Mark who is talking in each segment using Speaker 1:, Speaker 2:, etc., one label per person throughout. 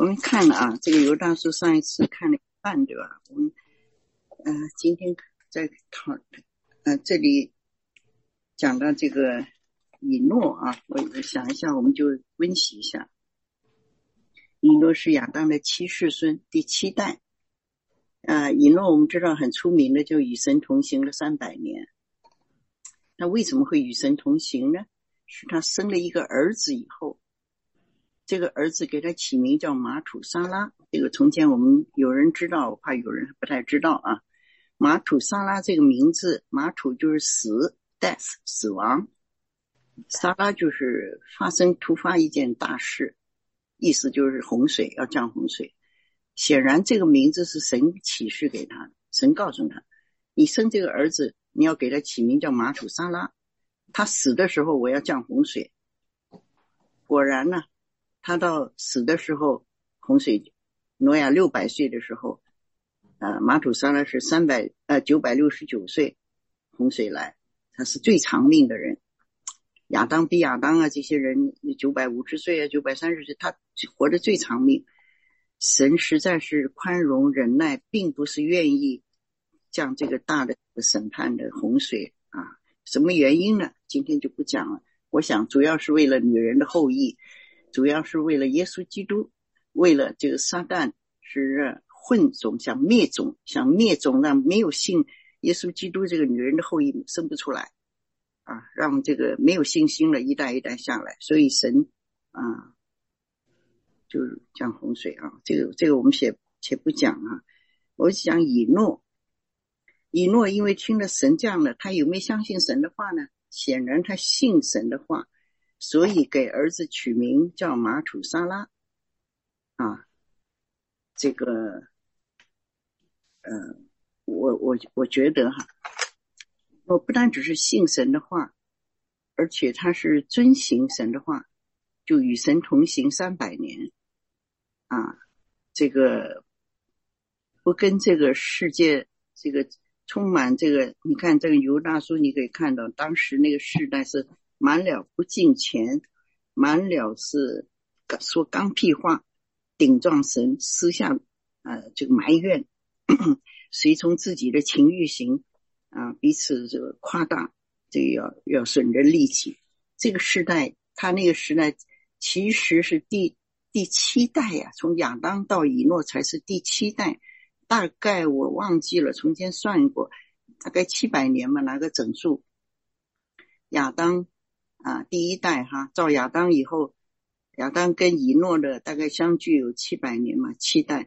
Speaker 1: 我们看了啊，这个犹大书上一次看了一半，对吧？我们今天在这里讲到这个以诺啊，我想一下，我们就温习一下。以诺是亚当的七世孙，第七代。以诺我们知道很出名的，就与神同行了300年。那为什么会与神同行呢？是他生了一个儿子以后，这个儿子给他起名叫马土沙拉。这个从前我们有人知道，我怕有人不太知道啊。马土沙拉这个名字，马土就是死 death 死亡，沙拉就是突发一件大事，意思就是洪水，要降洪水。显然这个名字是神启示给他，神告诉他，你生这个儿子，你要给他起名叫马土沙拉，他死的时候我要降洪水。果然呢，他到死的时候，洪水，挪亚600岁的时候，马土沙拉是969岁，洪水来，他是最长命的人。亚当比亚当啊，这些人950岁啊，930岁，他活得最长命。神实在是宽容忍耐，并不是愿意降这个大的审判的洪水啊。什么原因呢？今天就不讲了。我想主要是为了女人的后裔，主要是为了耶稣基督，为了这个撒旦是混种，想灭种，让没有信耶稣基督这个女人的后裔生不出来啊，让这个没有信心了一代一代下来。所以神啊就是降洪水啊，这个我们且不讲啊。我讲以诺因为听了神降了，他有没有相信神的话呢？显然他信神的话，所以给儿子取名叫马土沙拉啊。这个我觉得哈，我不单只是信神的话，而且他是遵行神的话，就与神同行300年啊。这个不跟这个世界这个充满这个，你看这个犹大书你可以看到，当时那个世代是满了不敬虔，满了是说刚愎话，顶撞神，私下这个埋怨，随从自己的情欲行啊，彼此这个夸大，这个要损人利己。这个时代，他那个时代其实是第7代呀，从亚当到以诺才是第7代。大概我忘记了，从前算过，大概700年嘛，拿个整数。亚当第1代哈，照亚当以后，亚当跟以诺的大概相距有700年嘛，7代。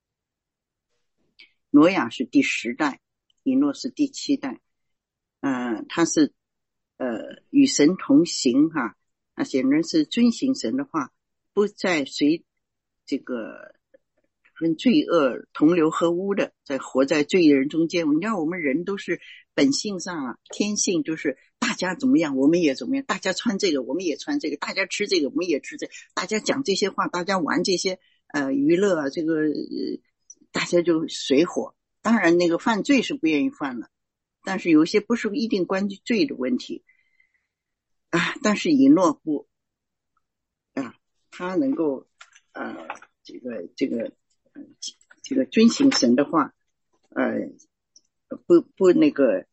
Speaker 1: 挪亚是第10代，以诺是第7代。他是与神同行哈，那显然是遵行神的话，不再随这个跟罪恶同流合污的，在活在罪人中间。你看我们人都是本性上天性就是大家怎么样我们也怎么样，大家穿这个我们也穿这个，大家吃这个我们也吃这个，大家讲这些话，大家玩这些娱乐这个大家就随火。当然那个犯罪是不愿意犯了，但是有些不是一定关于罪的问题但是以诺不他能够这个遵行神的话，不那个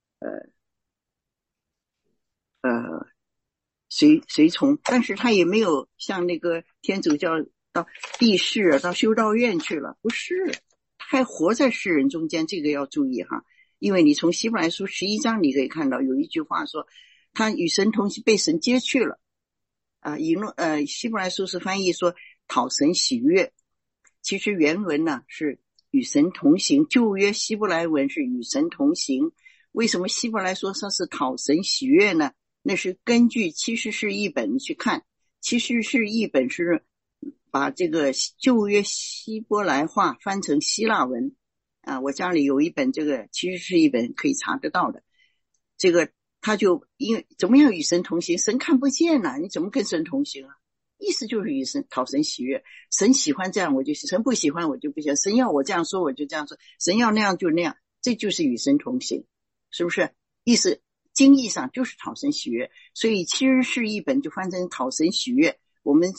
Speaker 1: 随从，但是他也没有像那个天主教到避世到修道院去了，不是，他还活在世人中间，这个要注意哈。因为你从希伯来书11章你可以看到有一句话说，他与神同行，被神接去了希伯来书是翻译说讨神喜悦，其实原文呢是与神同行，旧约希伯来文是与神同行。为什么希伯来说它是讨神喜悦呢？那是根据七十士译本去看，七十士译本是把这个旧约希伯来话翻成希腊文我家里有一本这个七十士译本可以查得到的。这个他就因为怎么样与神同行，神看不见你怎么跟神同行意思就是与神讨神喜悦，神喜欢这样我就神不喜欢我就不喜欢，神要我这样说我就这样说，神要那样就那样，这就是与神同行，是不是？意思经义上就是讨神喜悦，所以七十士译本就翻成讨神喜悦。我们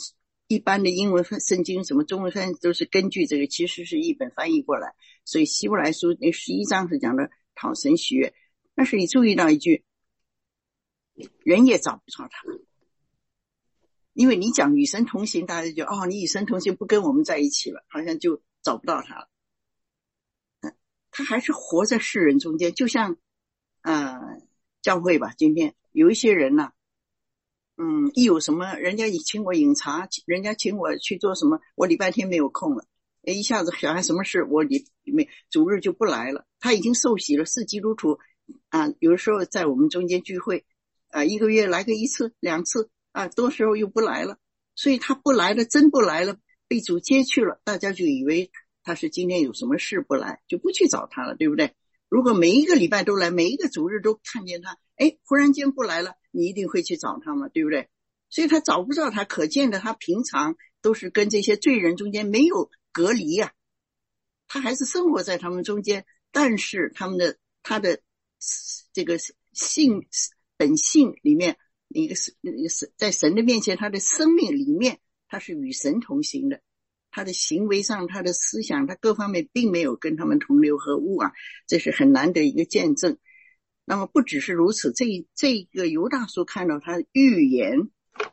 Speaker 1: 一般的英文圣经什么中文翻译都是根据这个，其实是译本翻译过来。所以希伯来书那11章是讲的讨神喜悦，但是你注意到一句，人也找不着他，因为你讲与神同行，大家就你与神同行不跟我们在一起了，好像就找不到他了。他还是活在世人中间，就像教会吧，今天有一些人呢，一有什么人家请我饮茶，人家请我去做什么，我礼拜天没有空了，一下子小孩什么事，我主日就不来了。他已经受洗了，是基督徒有的时候在我们中间聚会一个月来个1次2次多时候又不来了，所以他不来了，真不来了，被主接去了，大家就以为他是今天有什么事不来，就不去找他了，对不对？如果每一个礼拜都来，每一个主日都看见他，忽然间不来了，你一定会去找他嘛，对不对？所以他找不到他，可见的他平常都是跟这些罪人中间没有隔离他还是生活在他们中间，但是他的这个本性里面，一个是在神的面前，他的生命里面他是与神同行的，他的行为上，他的思想，他各方面并没有跟他们同流合污这是很难的一个见证。那么不只是如此，这个犹大书看到他预言，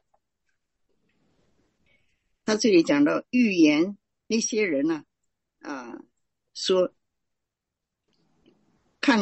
Speaker 1: 他这里讲到预言那些人呢说看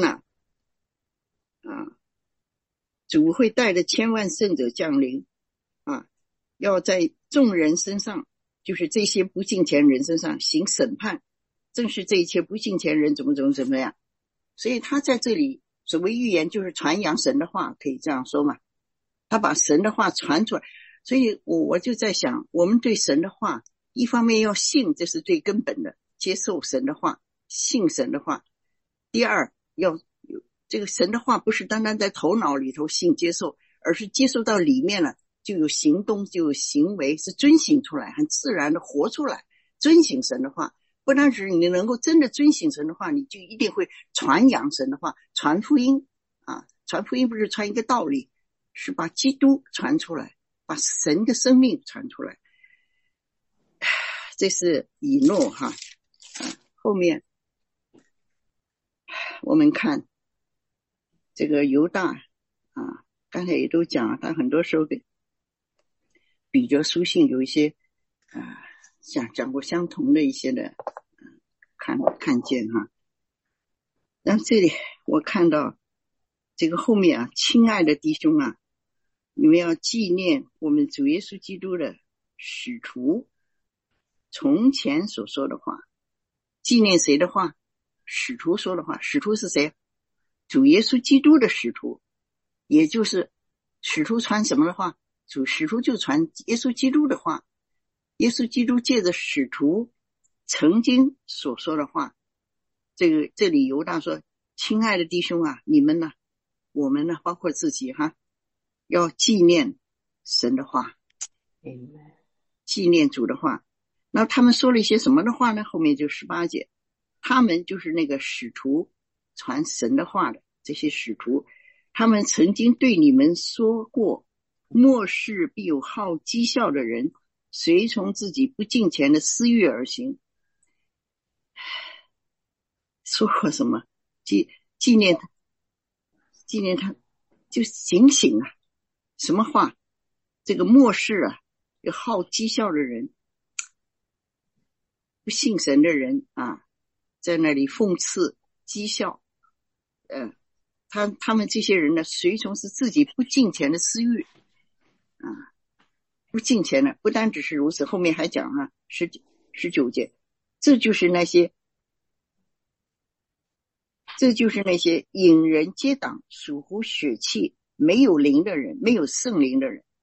Speaker 1: 主会带着千万圣者降临要在众人身上，就是这些不敬虔人身上行审判，正是这一切不敬虔人怎么样。所以他在这里所谓预言就是传扬神的话，可以这样说嘛，他把神的话传出来。所以我就在想，我们对神的话一方面要信，这是最根本的，接受神的话，信神的话。第二，要这个神的话不是单单在头脑里头信接受，而是接受到里面了，就有行动，就有行为，是遵行出来，很自然的活出来，遵行神的话。不单是你能够真的遵行神的话，你就一定会传扬神的话，传福音传福音不是传一个道理，是把基督传出来，把神的生命传出来。这是以诺后面我们看这个犹大刚才也都讲了，他很多时候比较书信有一些讲过相同的一些的看见然后这里我看到这个后面亲爱的弟兄你们要纪念我们主耶稣基督的使徒从前所说的话。纪念谁的话？使徒说的话。使徒是谁？主耶稣基督的使徒，也就是使徒传什么的话？使徒就传耶稣基督的话。耶稣基督借着使徒曾经所说的话，这里犹大说，亲爱的弟兄你们呢，我们呢，包括自己要纪念神的话，纪念主的话。那他们说了一些什么的话呢？后面就18节，他们就是那个使徒传神的话的这些使徒，他们曾经对你们说过，末世必有好讥笑的人，随从自己不敬虔的私欲而行。说过什么？纪念他就警醒什么话？这个末世有好讥笑的人，不信神的人在那里讽刺讥笑他们这些人呢，随从是自己不敬虔的私欲不敬虔的。不单只是如此，后面还讲19节，这就是那些引人结党、属乎血气、没有灵的人，没有圣灵的人。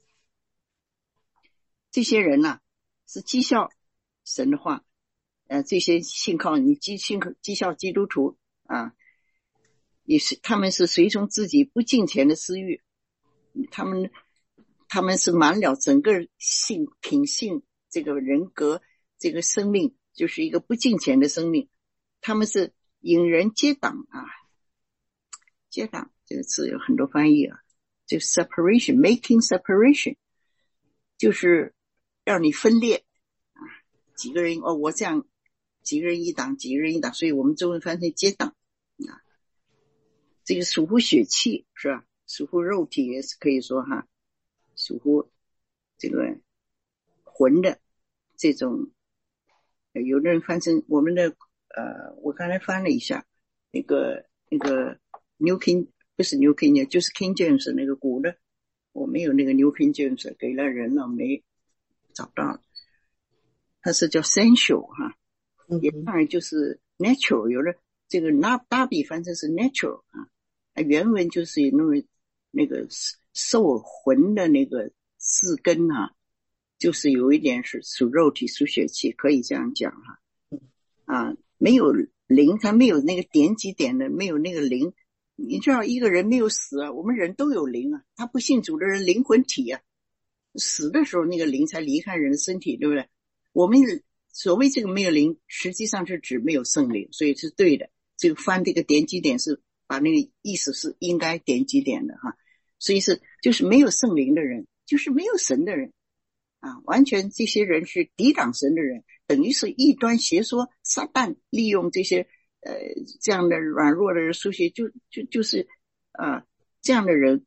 Speaker 1: 这些人是讥笑神的话这些信靠你讥笑基督徒也是他们是随从自己不敬虔的私欲，他们是满了整个品性，这个人格，这个生命就是一个不敬虔的生命。他们是引人结党结党这个词有很多翻译就 separation， making separation， 就是让你分裂啊，几个人我这样，几个人一党，几个人一党，所以我们中文翻成结党啊。这个属乎血气是吧？属乎肉体也是可以说哈，属乎这个魂的这种，有的人翻成我们的我刚才翻了一下，那个 New King 不是 New King 就是 King James 那个古的，我没有那个 New King James 给了人了，没找到了，它是叫 sensual 哈，也当然就是 natural， 有的这个大笔翻成是 natural 啊，原文就是那个受魂的那个字根啊，就是有一点是属肉体属血气，可以这样讲哈。啊，没有灵，他没有那个点几点的，没有那个灵。你知道一个人没有死啊，我们人都有灵啊，他不信主的人灵魂体啊，死的时候那个灵才离开人的身体，对不对？我们所谓这个没有灵，实际上是指没有圣灵，所以是对的。这个翻这个点几点是把那个意思是应该点几点的哈，所以是就是没有圣灵的人，就是没有神的人啊，完全这些人是抵挡神的人，等于是异端邪说，撒旦利用这些这样的软弱的人书写，就是这样的人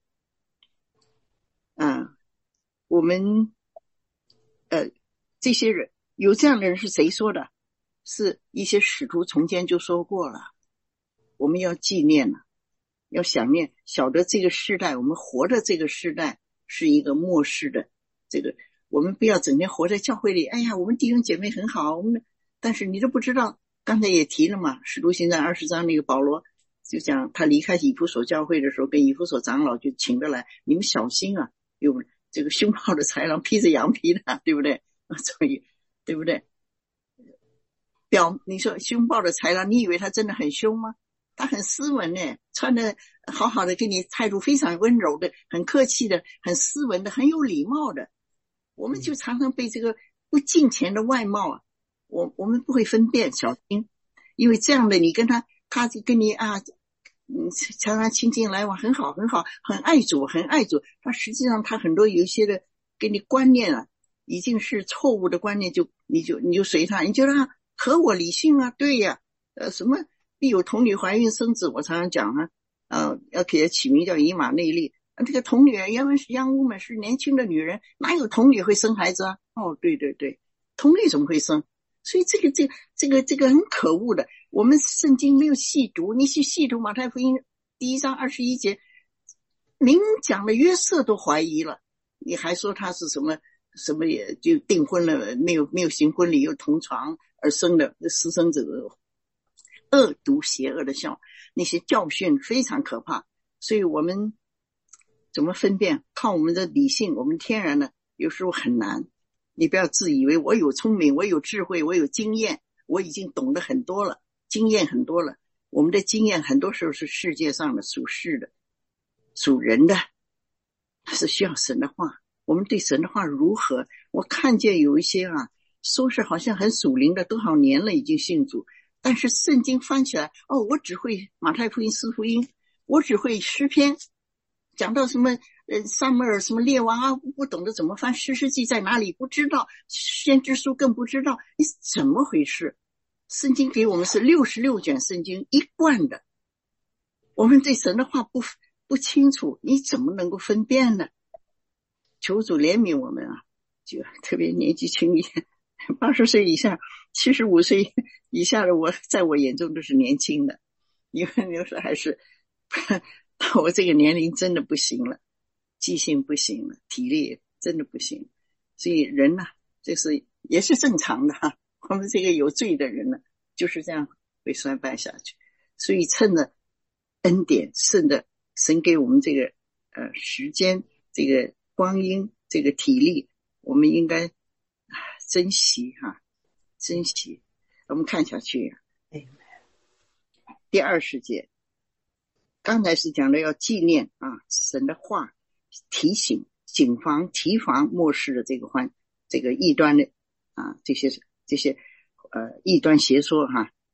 Speaker 1: 啊，我们这些人有这样的人是谁说的？是一些使徒从前就说过了，我们要纪念了，要想念，晓得这个时代，我们活的这个时代是一个末世的这个。我们不要整天活在教会里，哎呀，我们弟兄姐妹很好，但是你都不知道，刚才也提了嘛，使徒行传20章那个保罗就讲他离开以弗所教会的时候，跟以弗所长老就请着来，你们小心啊，有这个凶暴的豺狼披着羊皮的，对不对？所以对不对？你说凶暴的豺狼，你以为他真的很凶吗？他很斯文呢，穿的好好的，跟你态度非常温柔的，很客气的，很斯文的，很有礼貌的。我们就常常被这个不敬虔的外貌啊，我们不会分辨，小心，因为这样的你跟他就跟你常常亲近来往，很好很好，很爱主很爱主，他实际上他很多有一些的给你观念啊，已经是错误的观念，你就随他，你觉得合我理性啊，对呀，什么必有童女怀孕生子，我常常讲要给他起名叫以马内利。这个童女原文是 young woman， 是年轻的女人，哪有童女会生孩子啊？哦，对对对，童女怎么会生？所以这个很可恶的。我们圣经没有细读，你去细读马太福音1章21节，明讲了约瑟都怀疑了，你还说他是什么也就订婚了，没有行婚礼又同床而生的私生子，恶毒邪恶的笑，那些教训非常可怕。所以我们怎么分辨？靠我们的理性，我们天然的有时候很难。你不要自以为我有聪明，我有智慧，我有经验，我已经懂得很多了，经验很多了。我们的经验很多时候是世界上的属世的，属人的，是需要神的话。我们对神的话如何？我看见有一些说是好像很属灵的，多少年了已经信主，但是圣经翻起来，我只会马太福音、四福音，我只会诗篇，讲到什么撒母耳什么列王不懂得怎么翻，士师记在哪里不知道，先知书更不知道，你怎么回事？圣经给我们是66卷圣经一贯的，我们对神的话不清楚，你怎么能够分辨呢？求主怜悯我们就特别年纪轻一点，80岁以下75岁以下的在我眼中都是年轻的，因为有时候还是到我这个年龄真的不行了，记性不行了，体力真的不行，所以人这是也是正常的我们这个有罪的人就是这样会衰败下去。所以趁着恩典，趁着神给我们这个时间，这个光阴，这个体力，我们应该珍惜珍惜。我们看下去第20节，刚才是讲的要纪念神的话，提醒谨防提防末世的这个异端的这些异端邪说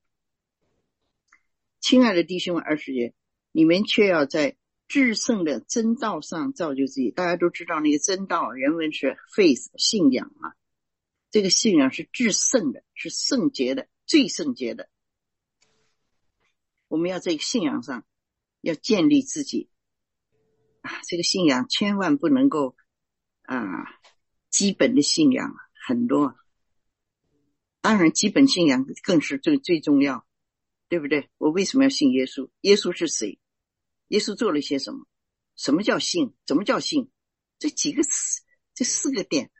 Speaker 1: 亲爱的弟兄，20节，你们却要在至圣的真道上造就自己。大家都知道那个真道原文是 faith 信仰这个信仰是至圣的，是圣洁的，最圣洁的。我们要在信仰上要建立自己这个信仰千万不能够基本的信仰很多，当然基本信仰更是最重要，对不对？我为什么要信耶稣？耶稣是谁？耶稣做了些什么？什么叫信？怎么叫信？这几个词，这4个点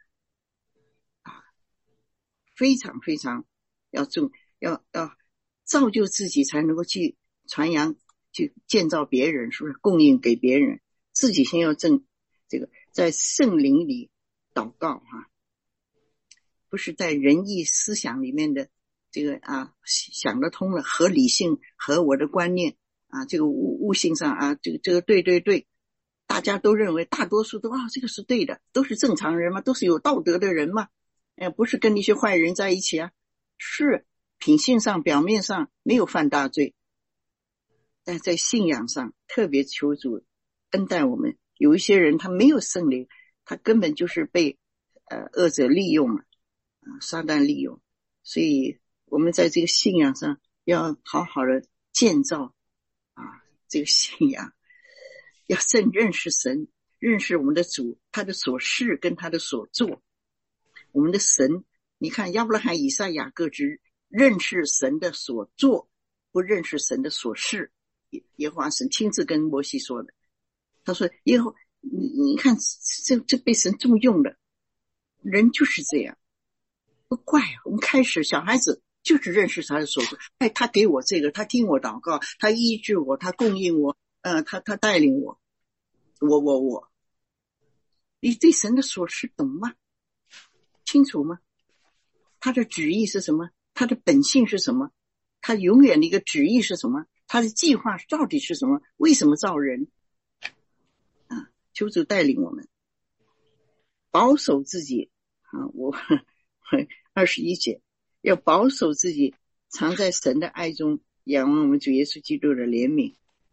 Speaker 1: 非常非常要造就自己，才能够去传扬，去建造别人，是不是供应给别人？自己先要这个在圣灵里祷告不是在仁义思想里面的这个想得通了，合理性和我的观念这个悟性上这个对，大家都认为，大多数都这个是对的，都是正常人嘛，都是有道德的人嘛，不是跟那些坏人在一起是品性上表面上没有犯大罪，但在信仰上特别求主恩待我们。有一些人他没有圣灵，他根本就是被恶者利用了，撒旦利用，所以我们在这个信仰上要好好的建造这个信仰，要认识神，认识我们的主，他的所事跟他的所做。我们的神，你看亚伯拉罕、以撒、雅各只认识神的所做，不认识神的所事。耶和华神亲自跟摩西说的，他说耶和华你看这被神这么用的人就是这样，不怪我们开始小孩子就是认识他的所做，他给我这个，他听我祷告，他医治我，他供应我，他带领我，你对神的所事懂吗？清楚吗？他的旨意是什么？他的本性是什么？他永远的一个旨意是什么？他的计划到底是什么？为什么造人求主带领我们保守自己我21节要保守自己，常在神的爱中，仰望我们主耶稣基督的怜悯，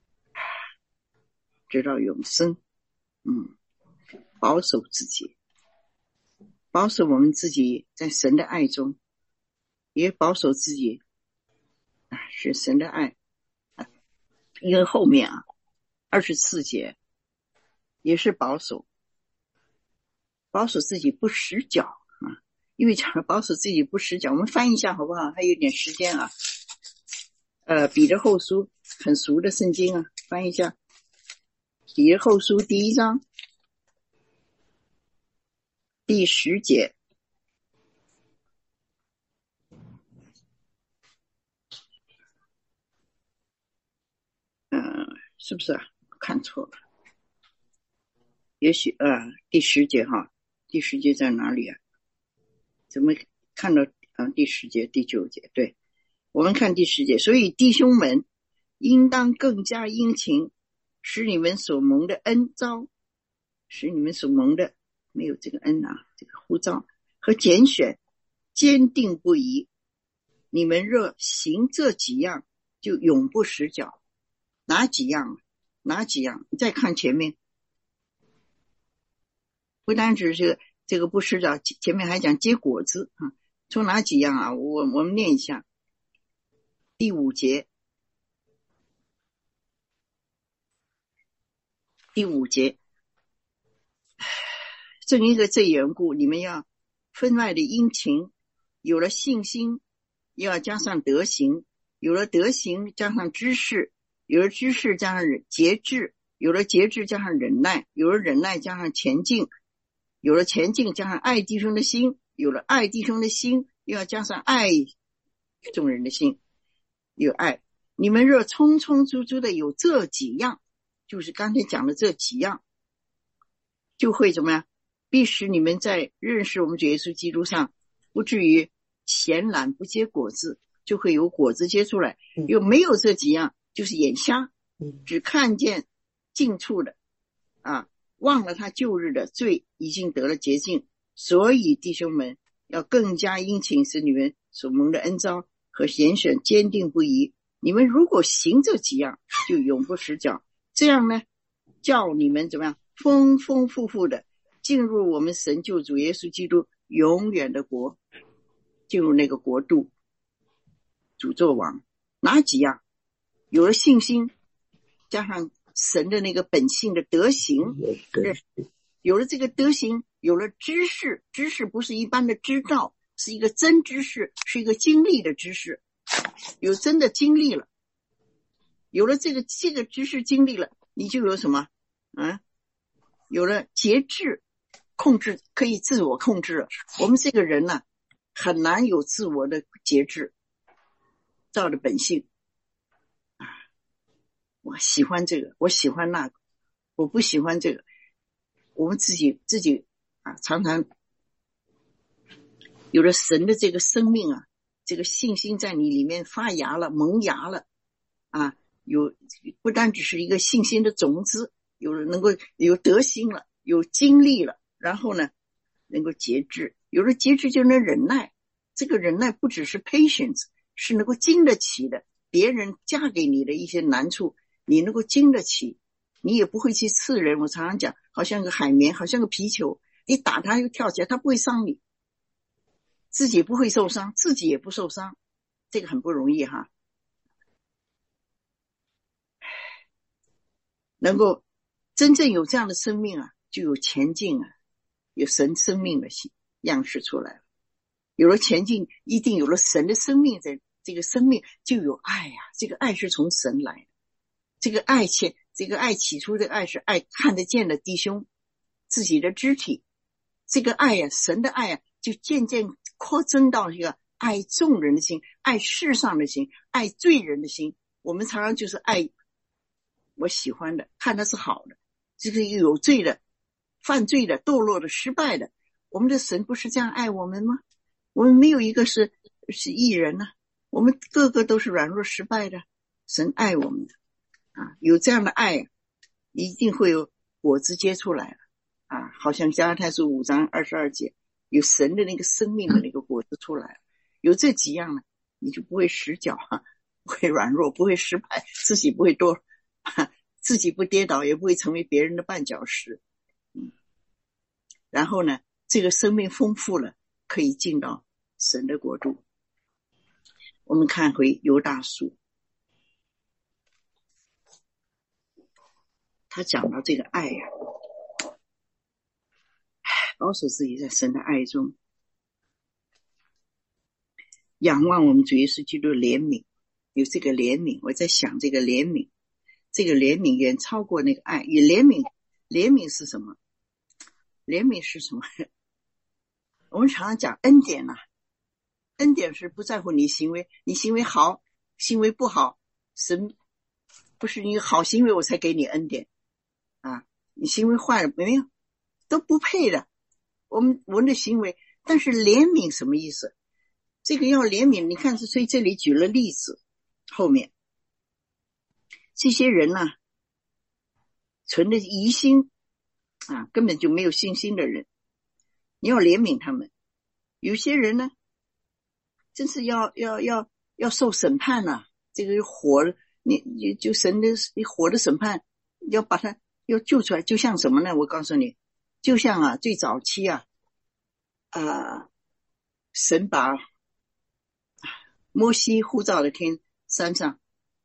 Speaker 1: 直到永生。保守自己，保守我们自己在神的爱中，也保守自己是神的爱。因为后面24节也是保守自己不失脚因为讲了保守自己不失脚，我们翻译一下好不好？还有点时间彼得后书很熟的圣经翻译一下。彼得后书第1章第10节是不是看错了？也许第10节第10节在哪里怎么看到第10节第9节？对，我们看第10节，所以弟兄们应当更加殷勤，使你们所蒙的恩召，使你们所蒙的没有这个恩这个呼召和拣选坚定不移。你们若行这几样，就永不失脚。哪几样？你再看前面，不单只是这个不失脚，前面还讲结果子从哪几样我们念一下。第5节，正因为这缘故，你们要分外的殷勤，有了信心又要加上德行，有了德行加上知识，有了知识加上节制，有了节制加上忍耐，有了忍耐加上前进，有了前进加上爱弟兄的心，有了爱弟兄的心又要加上爱众人的心，有爱。你们若充充足足的有这几样，就是刚才讲的这几样，就会怎么样？必使你们在认识我们主耶稣基督上不至于闲懒不结果子，就会有果子结出来。又没有这几样，就是眼瞎，只看见近处的忘了他旧日的罪已经得了洁净。所以弟兄们要更加殷勤，使你们所蒙的恩召和拣选坚定不移。你们如果行这几样，就永不失脚。这样呢，叫你们怎么样丰丰富富的进入我们神救主耶稣基督永远的国，进入那个国度，主做王。哪几样？有了信心，加上神的那个本性的德行，有了这个德行，有了知识，知识不是一般的知道，是一个真知识，是一个经历的知识，有真的经历了，有了这个知识经历了，你就有什么？有了节制，控制，可以自我控制了。我们这个人呢，很难有自我的节制，照着本性我喜欢这个，我喜欢那个，我不喜欢这个。我们自己常常有了神的这个生命这个信心在你里面发芽了，萌芽了不单只是一个信心的种子，有了能够有德行了，有经历了，然后呢能够节制，有了节制就能忍耐。这个忍耐不只是 patience， 是能够经得起的，别人加给你的一些难处你能够经得起，你也不会去刺人。我常常讲，好像个海绵，好像个皮球，你打它又跳起来，它不会伤你，自己不会受伤，自己也不受伤，这个很不容易哈。能够真正有这样的生命就有前进有神生命的样式出来了。有了前进，一定有了神的生命，在这个生命就有爱这个爱是从神来的。这个爱起初的爱是爱看得见的弟兄，自己的肢体。这个爱神的爱就渐渐扩增到一个爱众人的心，爱世上的心，爱罪人的心。我们常常就是爱我喜欢的，看的是好的，这个有罪的、犯罪的、堕落的、失败的。我们的神不是这样爱我们吗？我们没有一个是义人我们个个都是软弱失败的，神爱我们的有这样的爱一定会有果子结出来了好像加拉太书5章22节，有神的那个生命的那个果子出来了。有这几样呢，你就不会失脚不会软弱，不会失败，自己不会自己不跌倒，也不会成为别人的绊脚石然后呢，这个生命丰富了，可以进到神的国度。我们看回犹大书，他讲到这个爱保守自己在神的爱中，仰望我们主耶稣基督的怜悯。有这个怜悯，我在想这个怜悯，这个怜悯远超过那个爱。与怜悯是什么？怜悯是什么？我们常常讲恩典恩典是不在乎你行为，你行为好，行为不好，神不是你好行为我才给你恩典你行为坏了没有，都不配的。我们的行为，但是怜悯什么意思？这个要怜悯，你看，所以这里举了例子，后面这些人存着疑心根本就没有信心的人，你要怜悯他们。有些人呢，真是要受审判这个火，你就神的火的审判，要把他要救出来。就像什么呢？我告诉你，就像最早期神把摩西呼召的山上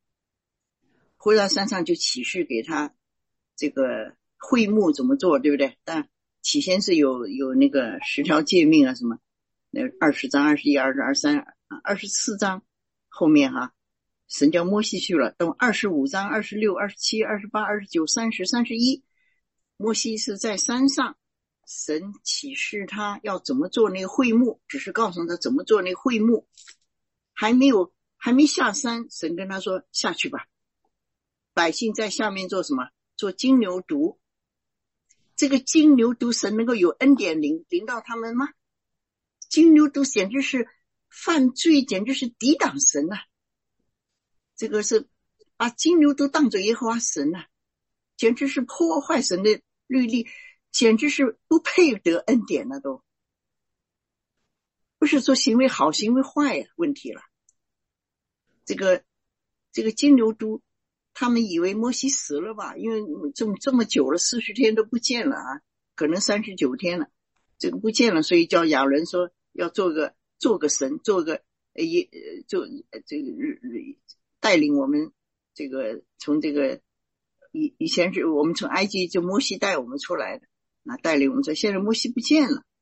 Speaker 1: 就启示给他这个会幕怎么做，对不对？但起先是有那个10条诫命什么，那20章、21、22、23、24章后面神叫摩西去了，等25章、26、27、28、29、30、31，摩西是在山上，神启示他要怎么做那个会幕，只是告诉他怎么做那个会幕，还没下山，神跟他说下去吧。百姓在下面做什么？做金牛犊。这个金牛犊神能够有恩典临到他们吗？金牛犊简直是犯罪，简直是抵挡神这个是把金牛犊当作耶和华神简直是破坏神的律例，简直是不配得恩典都不是说行为好行为坏问题了。这个金牛犊他们以为摩西死了吧，因为这么久了，40天都不见了可能39天了。 这个不见了，所以叫亚伦说要做个神，做个这个带领我们这个从这个以前是我们从埃及就摩西带我们出来的，那带领我们说现在摩西不见了，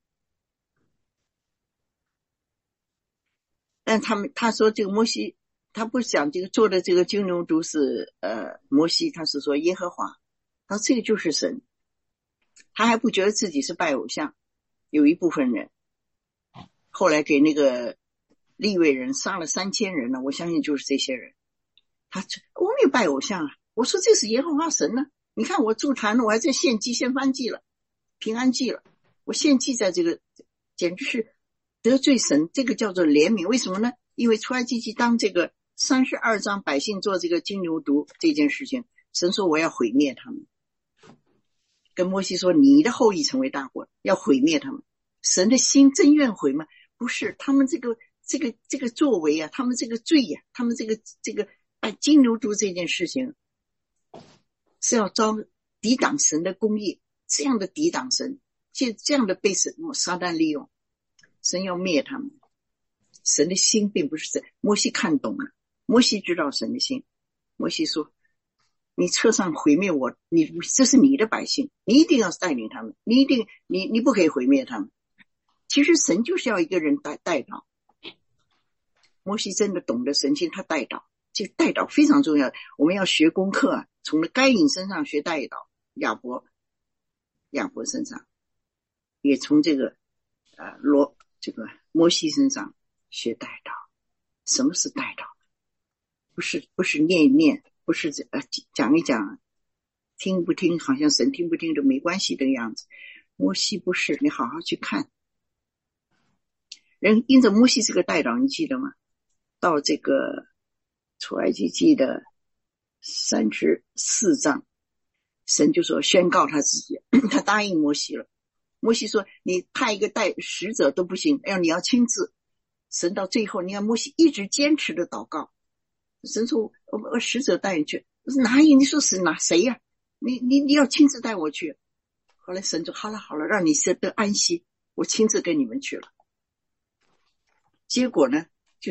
Speaker 1: 但他说这个摩西他不是讲这个做的这个金牛犊是摩西，他是说耶和华，他说这个就是神，他还不觉得自己是拜偶像。有一部分人后来给那个利未人杀了3000人了，我相信就是这些人。我没有拜偶像啊，我说这是耶和华神呢，你看我筑坛了，我还在献祭献燔祭了，平安祭了，我献祭在这个简直是得罪神，这个叫做怜悯。为什么呢？因为出埃及记当这个32章百姓做这个金牛犊这件事情，神说我要毁灭他们，跟摩西说你的后裔成为大国，要毁灭他们。神的心真愿毁吗？不是，他们这个作为啊，他们这个罪啊，他们这个拜金牛犊这件事情是要抵挡神的公义，这样的抵挡神，这样的被撒旦利用，神要灭他们。神的心并不是这，摩西看懂了，摩西知道神的心。摩西说你车上毁灭我，这是你的百姓，你一定要带领他们，你不可以毁灭他们。其实神就是要一个人带导，摩西真的懂得神心，他带导，这个带导非常重要，我们要学功课啊，从该隐身上学带导，亚伯身上，也从这个摩西身上学带导。什么是带导？不是念一念，不是讲一讲，听不听好像神听不听都没关系的样子。摩西不是，你好好去看。人因着摩西这个带导，你记得吗？到这个出埃及记的34章，神就说宣告他自己，他答应摩西了。摩西说你派一个使者都不行，你要亲自。神到最后，你看摩西一直坚持的祷告，神说我使者带你去，哪有？你说是谁呀？你要亲自带我去。后来神说好了，让你得安息，我亲自跟你们去了。结果呢，就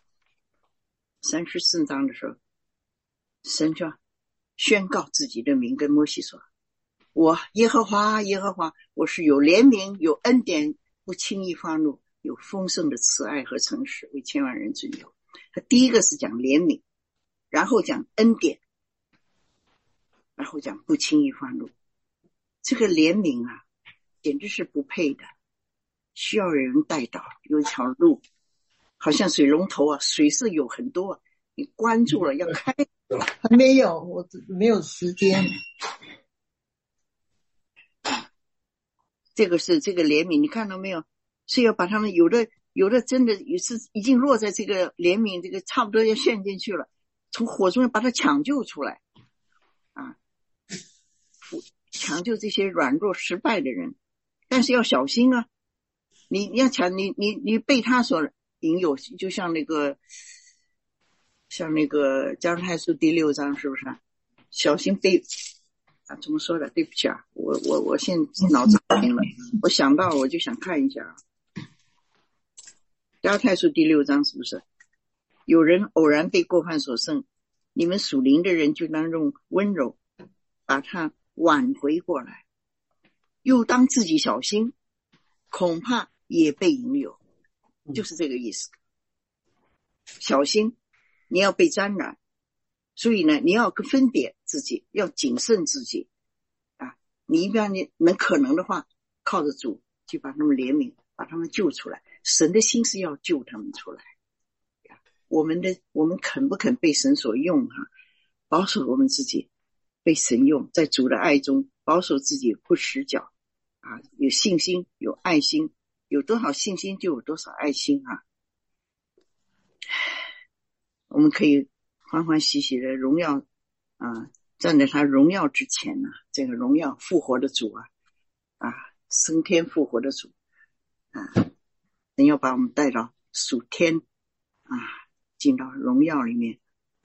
Speaker 1: 34章的时候，神就宣告自己的名，跟摩西说我耶和华，我是有怜悯有恩典，不轻易发怒，有丰盛的慈爱和诚实，为千万人之友。他第一个是讲怜悯，然后讲恩典，然后讲不轻易发怒。这个怜悯啊，简直是不配的，需要有人带导，有一条路，好像水龙头啊，水是有很多啊，你关住了要开。
Speaker 2: 还没有，我没有时间。
Speaker 1: 这个怜悯，你看到没有？是要把他们有的真的也是已经落在这个怜悯，这个差不多要陷进去了，从火中把他抢救出来啊，抢救这些软弱失败的人。但是要小心啊，你要你被他所引诱，就像那个加拉太书第6章，是不是啊？小心被怎么说的？对不起啊，我现在脑子不灵了，我想到我就想看一下。加拉太书第6章是不是？有人偶然被过犯所胜，你们属灵的人就当用温柔把他挽回过来，又当自己小心，恐怕也被引诱，就是这个意思。小心，你要被沾染，所以呢，你要分别自己，要谨慎自己啊！你一般你们可能的话，靠着主就把他们怜悯，把他们救出来。神的心是要救他们出来。我们肯不肯被神所用保守我们自己被神用，在主的爱中保守自己不失脚有信心有爱心，有多少信心就有多少爱心我们可以欢欢喜喜的荣耀站在他荣耀之前这个荣耀复活的主升天复活的主神要把我们带到属天进到荣耀里面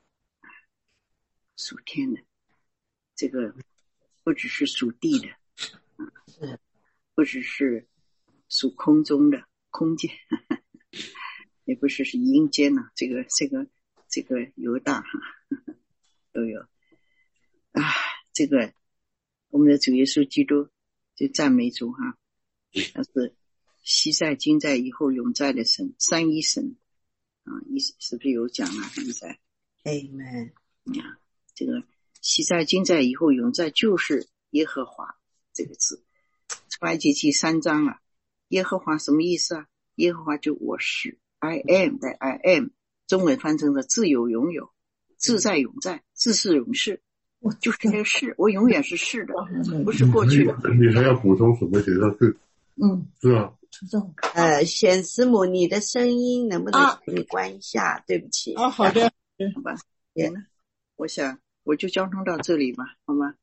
Speaker 1: 属天的，这个不只是属地的不只是属空中的空间，也不是阴间呢、这个犹大都有啊。这个我们的主耶稣基督就赞美主哈，他是昔在今在以后永在的神，三一神啊，是不是有讲啊？一在
Speaker 3: Amen。
Speaker 1: 啊，这个昔在今在以后永在就是耶和华这个字。出埃及记3章啊，耶和华什么意思啊？耶和华就我是 I am 的 I am， 中文翻成了自有永有，自在永在，自是永是，就是那个是，我永远是是的，不是过去的。
Speaker 4: 你还要补充什么写上去？是啊。
Speaker 3: 显师母，你的声音能不能给你关一下？对不起。
Speaker 2: 好的。
Speaker 1: 好吧，我想我就交通到这里吧，好吗？